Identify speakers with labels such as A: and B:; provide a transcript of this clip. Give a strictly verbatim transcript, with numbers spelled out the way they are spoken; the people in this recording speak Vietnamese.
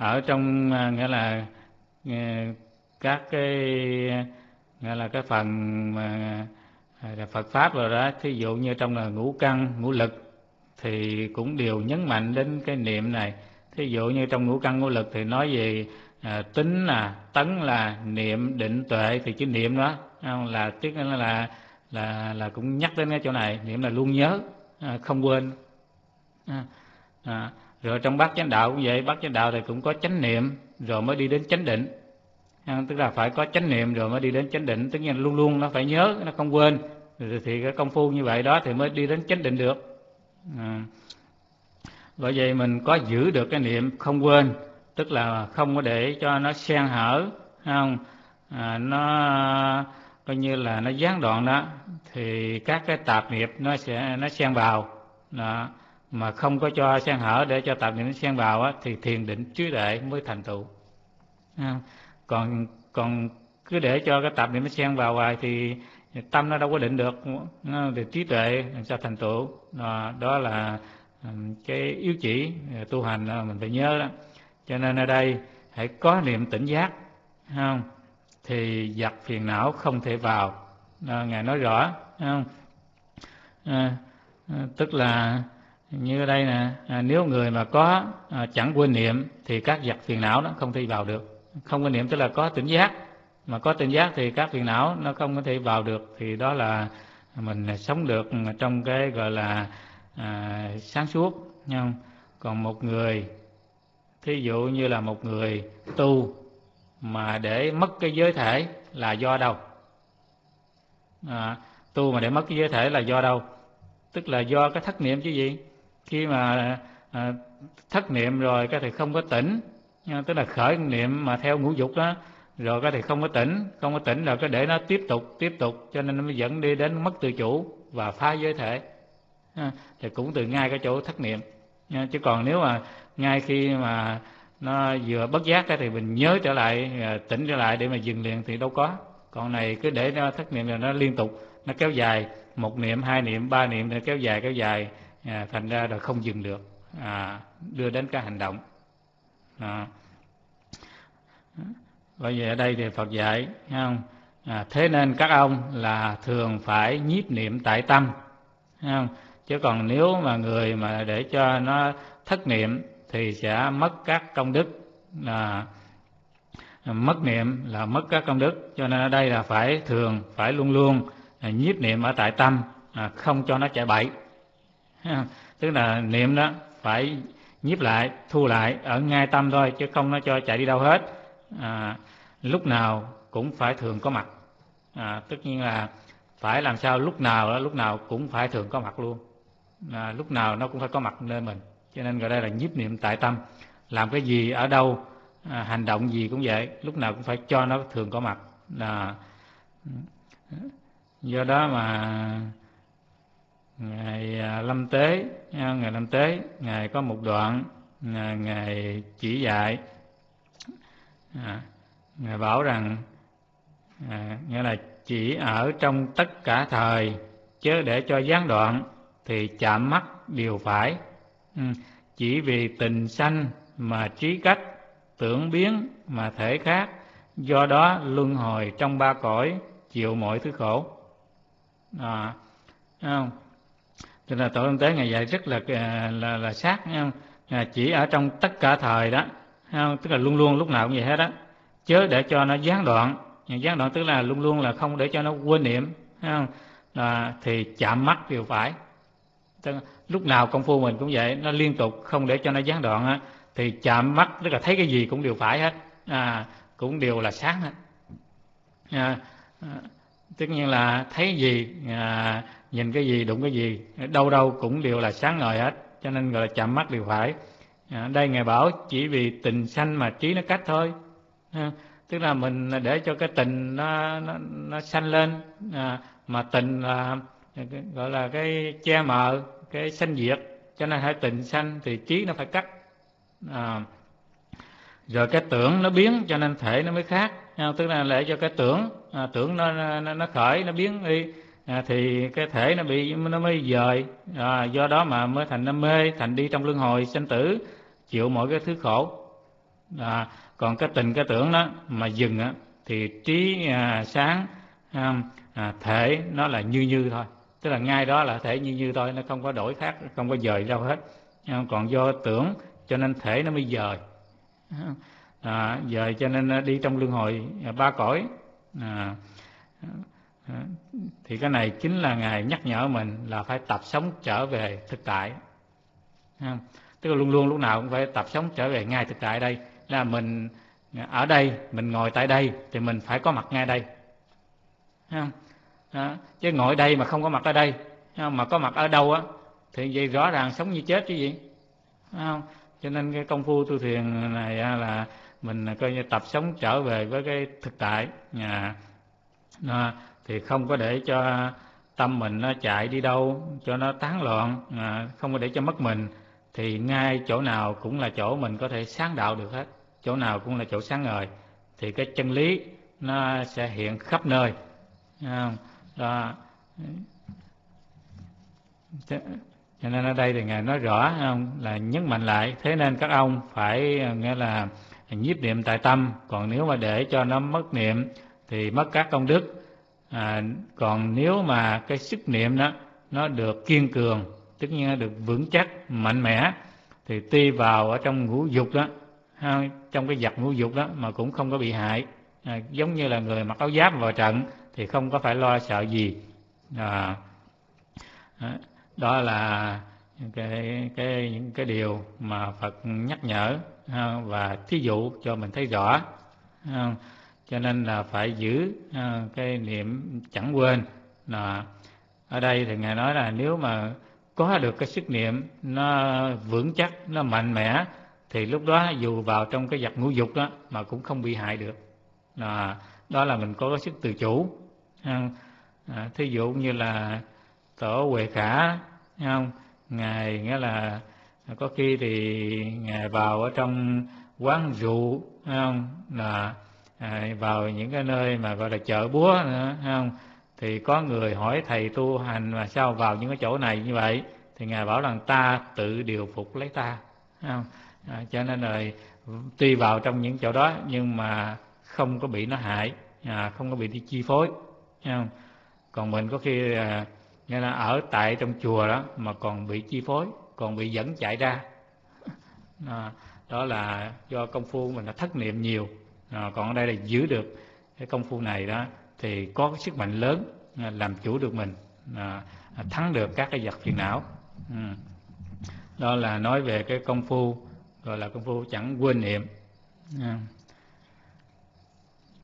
A: ở trong nghĩa là các cái nghĩa là cái phần mà Phật pháp rồi đó, thí dụ như trong là ngũ căn ngũ lực thì cũng đều nhấn mạnh đến cái niệm này. Thí dụ như trong ngũ căn ngũ lực thì nói về à, tính là tấn là niệm định tuệ, thì chữ niệm đó là tức là là là là cũng nhắc đến cái chỗ này. Niệm là luôn nhớ, à, không quên. À, à, rồi trong bát chánh đạo cũng vậy, bát chánh đạo thì cũng có chánh niệm rồi mới đi đến chánh định. À, tức là phải có chánh niệm rồi mới đi đến chánh định, tức là luôn luôn nó phải nhớ, nó không quên. Thì cái công phu như vậy đó thì mới đi đến chánh định được. À, bởi vậy mình có giữ được cái niệm không quên, tức là không có để cho nó xen hở, không? À, nó coi như là nó gián đoạn đó, thì các cái tạp niệm nó sẽ nó xen vào đó. Mà không có cho xen hở để cho tạp niệm nó xen vào á, thì thiền định trí tuệ mới thành tựu. À, còn còn cứ để cho cái tạp niệm nó xen vào hoài thì tâm nó đâu có định được, thì trí tuệ làm sao thành tựu. Đó, đó là cái yếu chỉ tu hành mình phải nhớ đó. Cho nên ở đây hãy có niệm tỉnh giác, không? Thì giặc phiền não không thể vào. Đó, Ngài nói rõ, không? À, tức là như ở đây nè, à, nếu người mà có à, chẳng quên niệm thì các giặc phiền não nó không thể vào được. Không quên niệm tức là có tỉnh giác, mà có tỉnh giác thì các phiền não nó không có thể vào được, thì đó là mình sống được trong cái gọi là à, sáng suốt, không? Còn một người, thí dụ như là một người tu mà để mất cái giới thể là do đâu? À, tu mà để mất cái giới thể là do đâu? Tức là do cái thất niệm chứ gì. Khi mà à, thất niệm rồi cái thì không có tỉnh, tức là khởi niệm mà theo ngũ dục đó, rồi cái thì không có tỉnh, không có tỉnh rồi cái để nó tiếp tục tiếp tục, cho nên nó mới dẫn đi đến mất tự chủ và phá giới thể. À, thì cũng từ ngay cái chỗ thất niệm. À, chứ còn nếu mà ngay khi mà nó vừa bất giác thì mình nhớ trở lại, tỉnh trở lại để mà dừng liền thì đâu có. Còn này cứ để nó thất niệm là nó liên tục, nó kéo dài, một niệm, hai niệm, ba niệm, nó kéo dài kéo dài, à, thành ra là không dừng được, à, đưa đến cái hành động. À. Bởi vậy ở đây thì Phật dạy, thấy không? À, thế nên các ông là thường phải nhiếp niệm tại tâm, thấy không? Chứ còn nếu mà người mà để cho nó thất niệm thì sẽ mất các công đức, là mất niệm là mất các công đức. Cho nên ở đây là phải thường, phải luôn luôn nhiếp niệm ở tại tâm, à, không cho nó chạy bậy. Tức là niệm đó phải nhiếp lại, thu lại ở ngay tâm thôi, chứ không nó cho chạy đi đâu hết. À, lúc nào cũng phải thường có mặt. À, tất nhiên là phải làm sao lúc nào đó, lúc nào cũng phải thường có mặt luôn. À, lúc nào nó cũng phải có mặt nơi mình. Cho nên gọi đây là nhiếp niệm tại tâm. Làm cái gì ở đâu, à, hành động gì cũng vậy, lúc nào cũng phải cho nó thường có mặt. À, do đó mà Ngài Lâm Tế, Ngài Lâm Tế, Ngài có một đoạn Ngài chỉ dạy, à, Ngài bảo rằng, à, nghĩa là chỉ ở trong tất cả thời, chớ để cho gián đoạn thì chạm mắt đều phải. Ừ, chỉ vì tình sanh mà trí cách, tưởng biến mà thể khác, do đó luân hồi trong ba cõi, chịu mọi thứ khổ. À, không? Cho nên Tổ Lâm Tế Ngài dạy rất là là, là sát, không? À, chỉ ở trong tất cả thời đó, không? Tức là luôn luôn lúc nào cũng vậy hết đó, chớ để cho nó gián đoạn. Gián đoạn tức là luôn luôn là không để cho nó quên niệm, không? À, thì chạm mắt đều phải. Tức là lúc nào công phu mình cũng vậy, nó liên tục không để cho nó gián đoạn á, thì chạm mắt tức là thấy cái gì cũng đều phải hết, à, cũng đều là sáng hết. À, à, tất nhiên là thấy gì, à, nhìn cái gì, đụng cái gì, đâu đâu cũng đều là sáng ngời hết, cho nên gọi là chạm mắt đều phải. À, đây Ngài bảo chỉ vì tình sanh mà trí nó cách thôi. À, tức là mình để cho cái tình nó nó, nó sanh lên, à, mà tình là gọi là cái che mờ, cái sanh diệt, cho nên hãy tình sanh thì trí nó phải cắt. À, rồi cái tưởng nó biến cho nên thể nó mới khác. Tức là để cho cái tưởng, à, tưởng nó, nó nó khởi, nó biến đi, à, thì cái thể nó bị nó mới dời, à, do đó mà mới thành nó mê, thành đi trong luân hồi sanh tử, chịu mọi cái thứ khổ. À, còn cái tình cái tưởng đó mà dừng á, thì trí à, sáng à, à, thể nó là như như thôi, tức là ngay đó là thể như như thôi, nó không có đổi khác, không có dời đâu hết. À, còn do tưởng cho nên thể nó mới dời, à, dời cho nên đi trong luân hồi ba cõi. À, à, thì cái này chính là Ngài nhắc nhở mình là phải tập sống trở về thực tại. À, tức là luôn luôn lúc nào cũng phải tập sống trở về ngay thực tại. Đây là mình ở đây, mình ngồi tại đây thì mình phải có mặt ngay đây. À, chứ ngồi đây mà không có mặt ở đây, mà có mặt ở đâu á thì vậy rõ ràng sống như chết chứ gì. Không? Cho nên cái công phu tu thiền này là mình coi như tập sống trở về với cái thực tại. À, à, thì không có để cho tâm mình nó chạy đi đâu cho nó tán loạn, à, không có để cho mất mình, thì ngay chỗ nào cũng là chỗ mình có thể sáng đạo được hết, chỗ nào cũng là chỗ sáng ngời, thì cái chân lý nó sẽ hiện khắp nơi. À, đó. Cho nên ở đây thì Ngài nói rõ không, là nhấn mạnh lại, thế nên các ông phải nghĩa là nhiếp niệm tại tâm, còn nếu mà để cho nó mất niệm thì mất các công đức. À, còn nếu mà cái sức niệm đó nó được kiên cường, tất nhiên nó được vững chắc, mạnh mẽ, thì tuy vào ở trong ngũ dục đó, trong cái giặc ngũ dục đó mà cũng không có bị hại. À, giống như là người mặc áo giáp vào trận thì không có phải lo sợ gì. À, đó là cái cái những cái điều mà Phật nhắc nhở và thí dụ cho mình thấy rõ. Cho nên là phải giữ cái niệm chẳng quên. Là ở đây thì Ngài nói là nếu mà có được cái sức niệm nó vững chắc, nó mạnh mẽ, thì lúc đó dù vào trong cái giặc ngũ dục đó mà cũng không bị hại được. Là đó là mình có cái sức tự chủ. À, thí dụ như là Tổ Huệ Khả, không? Ngài nghĩa là có khi thì Ngài vào ở trong quán rượu, không? Là à, vào những cái nơi mà gọi là chợ búa nữa, không? Thì có người hỏi thầy tu hành mà sao vào những cái chỗ này như vậy, thì Ngài bảo rằng ta tự điều phục lấy ta, không? À, cho nên là tuy vào trong những chỗ đó nhưng mà không có bị nó hại, à, không có bị đi chi phối, không? Còn mình có khi à, nghĩa là ở tại trong chùa đó mà còn bị chi phối, còn bị dẫn chạy ra. À, đó là do công phu mình đã thất niệm nhiều. À, còn ở đây là giữ được cái công phu này đó thì có cái sức mạnh lớn làm chủ được mình, à, thắng được các cái giặc phiền não. Ừ. Đó là nói về cái công phu gọi là công phu chẳng quên niệm. À.